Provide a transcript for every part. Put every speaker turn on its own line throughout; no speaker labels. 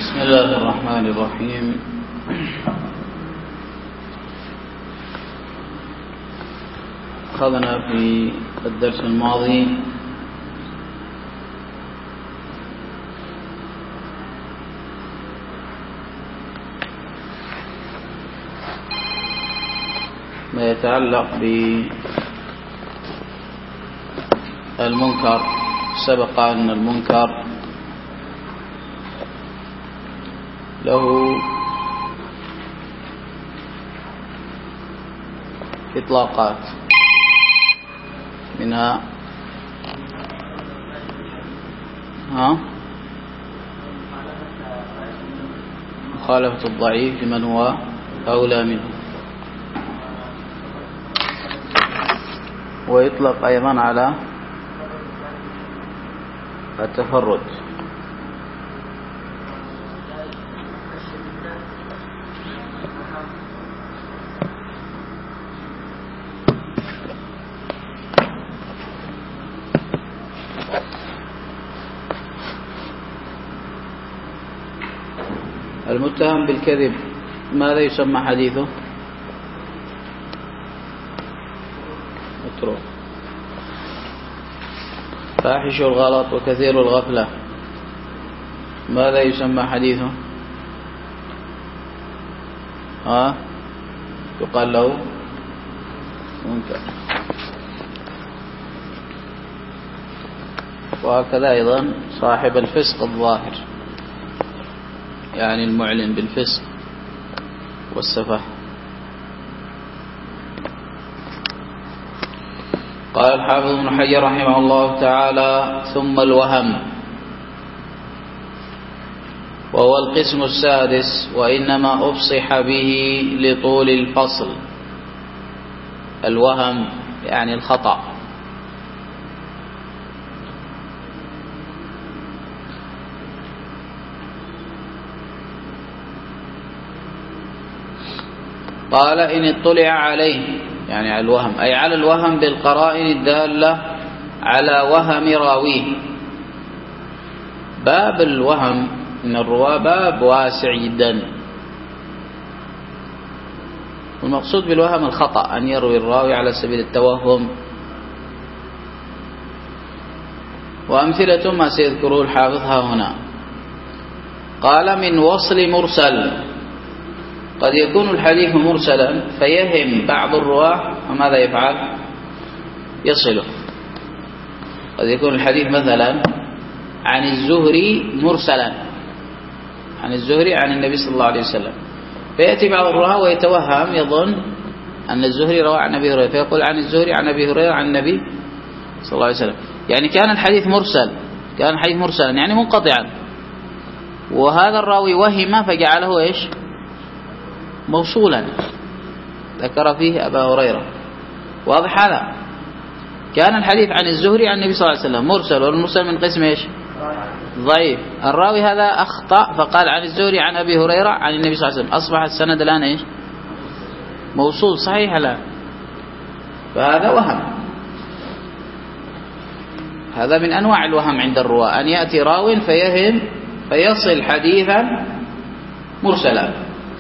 بسم الله الرحمن الرحيم. أخذنا في الدرس الماضي ما يتعلق بالمنكر. سبق أن المنكر له إطلاقات، منها مخالفة الضعيف لمن هو أولى منه، ويطلق أيضا على التفرد. المتهم بالكذب ماذا يسمى حديثه؟ اترك. فاحش الغلط وكثير الغفلة ماذا يسمى حديثه؟ يقال له منكر. وهكذا أيضا صاحب الفسق الظاهر، يعني المعلن بالفسق والسفه. قال الحافظ ابن حجر رحمه الله تعالى: ثم الوهم، وهو القسم السادس، وإنما أفصح به لطول الفصل. الوهم يعني الخطأ. قال: إن اطلع عليه، يعني على الوهم، أي على الوهم بالقرائن الدالة على وهم راويه. باب الوهم من الرواة باب واسع جدا، والمقصود بالوهم الخطأ، أن يروي الراوي على سبيل التوهم. وأمثلة ما سيذكره الحافظ ها هنا. قال: من وصل مرسل، قد يكون الحديث مرسلا فيهم بعض الرواة، وماذا يفعل؟ يصله. قد يكون الحديث مثلا عن الزهري مرسلا، عن الزهري عن النبي صلى الله عليه وسلم، فيأتي بعض الرواة ويتوهم، يظن أن الزهري روى عن أبي هريرة، فيقول عن الزهري عن أبي هريرة عن النبي صلى الله عليه وسلم. يعني كان الحديث مرسل، كان الحديث مرسلا يعني منقطعا، وهذا الراوي وهم فجعله إيش؟ موصولا، ذكر فيه أبا هريرة. واضح هذا؟ كان الحديث عن الزهري عن النبي صلى الله عليه وسلم مرسل، والمرسل من قسم إيش؟ ضعيف. الراوي هذا أخطأ فقال عن الزهري عن أبي هريرة عن النبي صلى الله عليه وسلم، أصبح السند الآن إيش؟ موصول صحيح الآن. فهذا وهم. هذا من أنواع الوهم عند الرواة، أن يأتي راو فيهم فيصل حديثا مرسلا.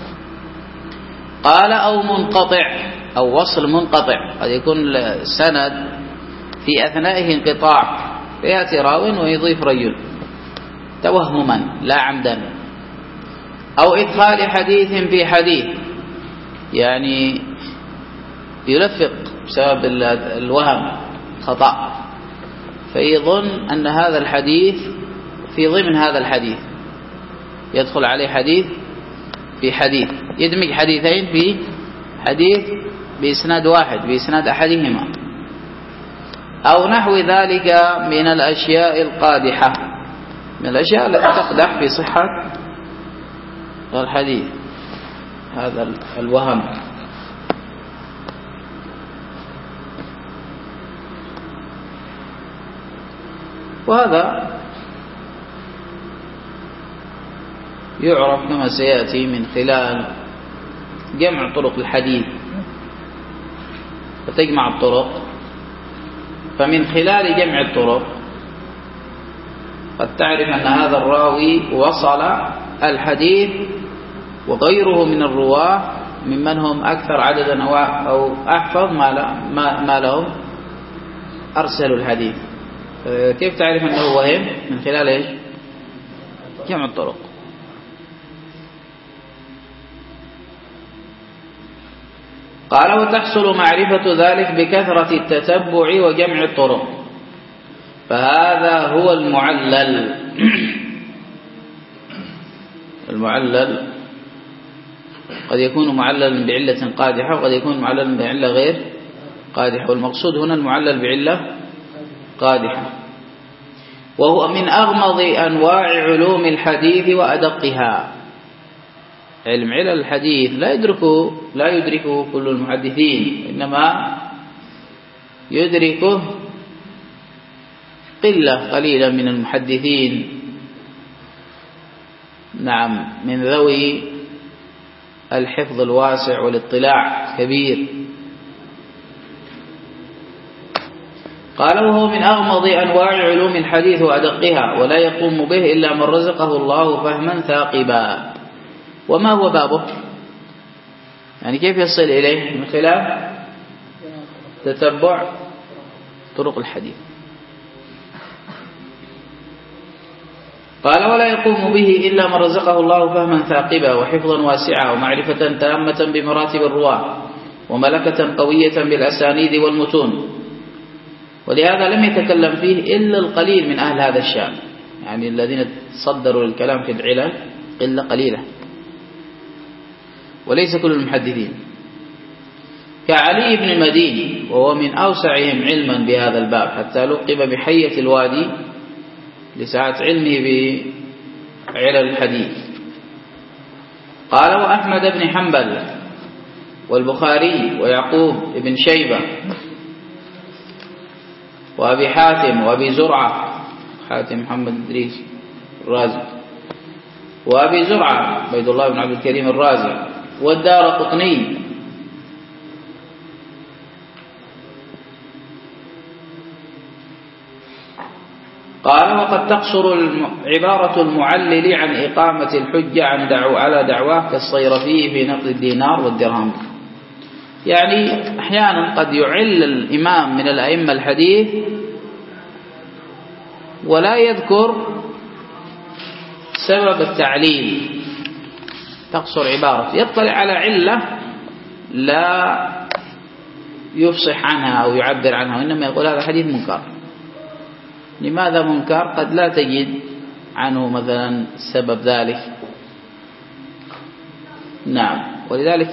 قال: أو منقطع، أو وصل منقطع، قد يكون السند في أثنائه انقطاع، فيأتي راو ويضيف رجل توهما لا عمدا. أو إدخال حديث في حديث، يعني يلفق بسبب الوهم خطأ، فيظن أن هذا الحديث في ضمن هذا الحديث، يدخل عليه حديث في حديث، يدمج حديثين في حديث بإسناد واحد، بإسناد أحدهما. أو نحو ذلك من الأشياء القادحة، من الأشياء التي تقدح في صحة الحديث، هذا الوهم. وهذا يعرف كما سيأتي من خلال جمع طرق الحديث، فتجمع الطرق، فمن خلال جمع الطرق قد تعرف أن هذا الراوي وصل الحديث وغيره من الرواة ممن هم أكثر عددا أو أحفظ ما لهم أرسلوا الحديث. كيف تعرف أنه وهم؟ من خلال إيش؟ جمع الطرق. قال وتحصل معرفة ذلك بكثرة التتبع وجمع الطرق، فهذا هو المعلل. المعلل قد يكون معللا بعلة قادحة وقد يكون معللا بعلة غير قادحة، والمقصود هنا المعلل بعلة قادحة، وهو من أغمض أنواع علوم الحديث وأدقها. علم علل الحديث لا يدركه كل المحدثين، إنما يدركه قليلة من المحدثين، نعم، من ذوي الحفظ الواسع والاطلاع كبير. قال وهو من أغمض أنواع علوم الحديث وأدقها، ولا يقوم به إلا من رزقه الله فهما ثاقبا. وما هو بابه؟ يعني كيف يصل إليه؟ من خلال تتبع طرق الحديث. قال ولا يقوم به إلا من رزقه الله فهما ثاقبا وحفظا واسعا ومعرفة تامة بمراتب الرواة وملكة قوية بالأسانيد والمتون. ولهذا لم يتكلم فيه إلا القليل من أهل هذا الشأن، يعني الذين صدروا الكلام في العلل إلا قليلة، وليس كل المحدثين، كعلي بن المديني وهو من أوسعهم علما بهذا الباب، حتى لقب بحية الوادي لسعة علمه بعلل الحديث. قال وأحمد بن حنبل والبخاري ويعقوب بن شيبة وأبي حاتم وأبي زرعة، حاتم محمد إدريس الرازي، وأبي زرعة عبيد الله بن عبد الكريم الرازي، والدارقطني. قال وقد تقصر عبارة المعلل عن إقامة الحجة على دعواه كالصيرفي في نقد الدينار والدرهم. يعني أحيانا قد يعل الإمام من الأئمة الحديث ولا يذكر سبب التعليل، تقصر عبارة، يطلع على علة لا يفصح عنها أو يعبر عنها، وإنما يقول هذا حديث منكر. لماذا منكر؟ قد لا تجد عنه مثلا سبب ذلك، نعم. ولذلك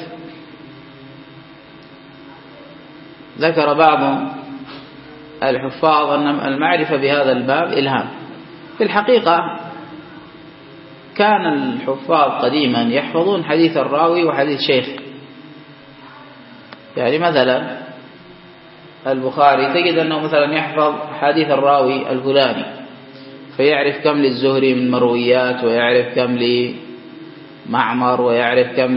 ذكر بعض الحفاظ أن المعرفة بهذا الباب إلهام. في الحقيقة كان الحفاظ قديما يحفظون حديث الراوي وحديث شيخ. يعني مثلا البخاري تجد أنه مثلا يحفظ حديث الراوي الفلاني، فيعرف كم للزهري من مرويات، ويعرف كم لمعمر، ويعرف كم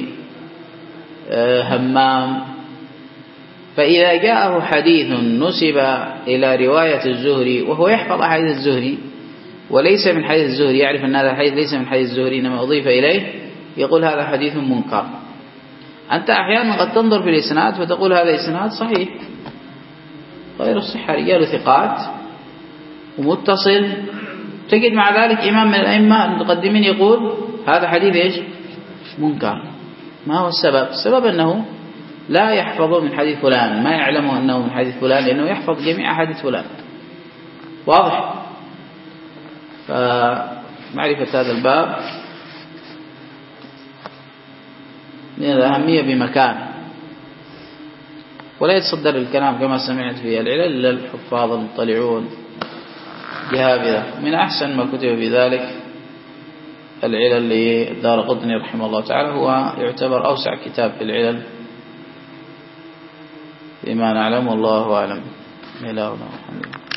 لهمام. فإذا جاءه حديث نسب إلى رواية الزهري وهو يحفظ حديث الزهري وليس من حديث الزهري، يعرف أن هذا الحديث ليس من حديث الزهري إنما أضيف إليه، يقول هذا حديث منكر. أنت أحيانا قد تنظر في الإسناد فتقول هذا إسناد صحيح غير الصحة، رجال ثقات ومتصل، تجد مع ذلك إمام من الأئمة المتقدمين يقول هذا حديث إيش؟ منكر. ما هو السبب؟ السبب أنه لا يحفظ من حديث فلان، ما يعلم أنه من حديث فلان، لأنه يحفظ جميع حديث فلان. واضح؟ فمعرفة هذا الباب من الأهمية بمكان، ولا يتصدر الكلام كما سمعت في العلل إلا الحفاظ المطلعون جهابذة. من أحسن ما كتب في ذلك العلل للدارقطني رحمه الله تعالى، هو يعتبر أوسع كتاب في العلل فيما نعلم، والله أعلم.